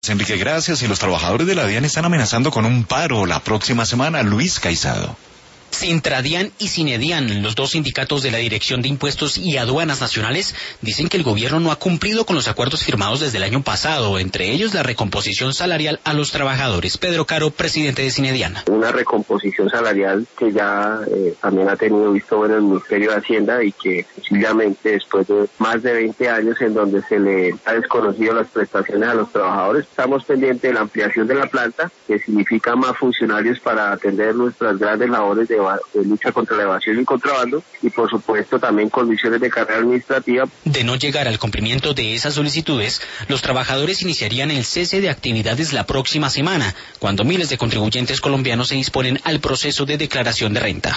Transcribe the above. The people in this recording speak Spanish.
Enrique, gracias. Y los trabajadores de la DIAN están amenazando con un paro la próxima semana. Luis Caicedo. Sintradian y Sinedian, los dos sindicatos de la Dirección de Impuestos y Aduanas Nacionales, dicen que el gobierno no ha cumplido con los acuerdos firmados desde el año pasado, entre ellos la recomposición salarial a los trabajadores. Pedro Caro, presidente de Sinedian. Una recomposición salarial que ya también ha tenido visto bueno el Ministerio de Hacienda y que sencillamente después de más de 20 años en donde se le ha desconocido las prestaciones a los trabajadores, estamos pendientes de la ampliación de la planta, que significa más funcionarios para atender nuestras grandes labores de lucha contra la evasión y contrabando y por supuesto también condiciones de carrera administrativa. De no llegar al cumplimiento de esas solicitudes, los trabajadores iniciarían el cese de actividades la próxima semana, cuando miles de contribuyentes colombianos se disponen al proceso de declaración de renta.